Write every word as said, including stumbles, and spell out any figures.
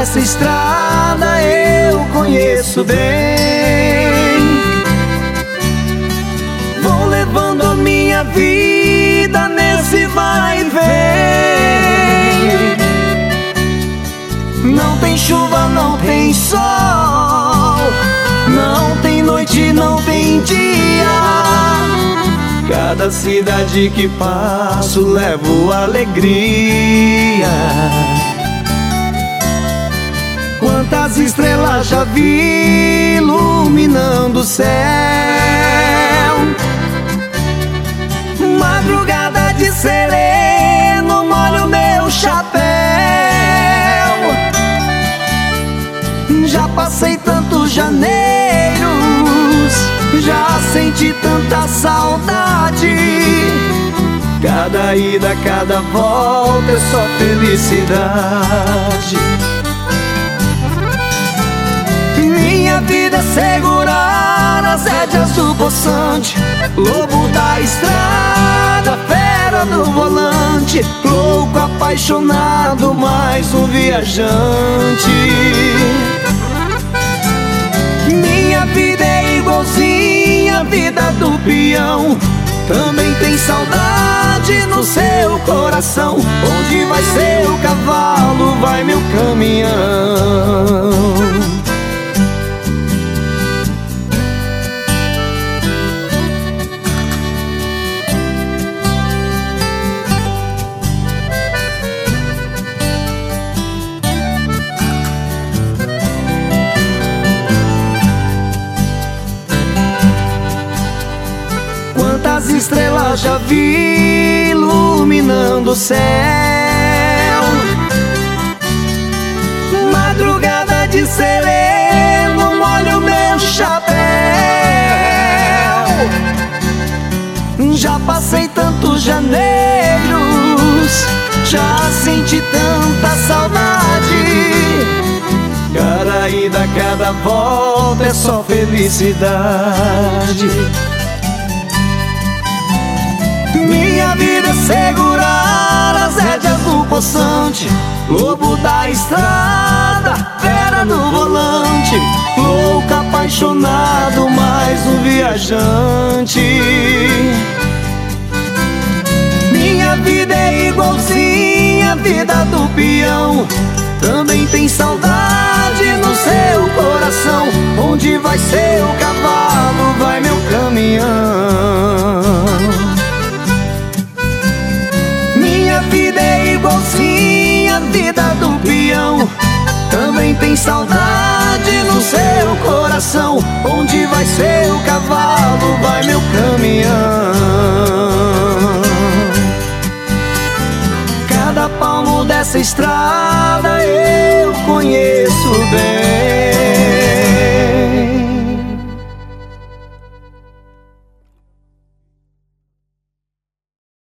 dessa estrada eu conheço bem. Vou levando a minha vida nesse vai e vem. Não tem chuva, não tem sol, não tem noite, não tem dia. Cada cidade que passo levo alegria. Quantas estrelas já vi iluminando o céu. Madrugada de sereno molha o meu chapéu. Já passei tantos janeiros, já senti tanta saudade. Cada ida, cada volta é só felicidade. Minha vida é segurar as rédeas do poçante, lobo da estrada, fera no volante, louco, apaixonado, mais um viajante. Minha vida é igualzinha a vida do peão, também tem saudade no seu coração. Onde vai seu cavalo, vai meu caminhão. Quantas estrelas já vi iluminando o céu. Madrugada de sereno molha o meu chapéu. Já passei tantos janeiros, já senti tanta saudade. Cada ida, cada volta é só felicidade. Minha vida é segurar as rédeas do poçante, lobo da estrada, fera no volante, louco, apaixonado, mais um viajante. Minha vida é igualzinha a vida do peão, também tem saudade no seu coração. Onde vai seu cavalo, vai meu caminhão. Minha vida é igualzinha a vida do peão, também tem saudade no seu coração. Onde vai seu cavalo, vai meu caminhão. Cada palmo dessa estrada eu conheço bem.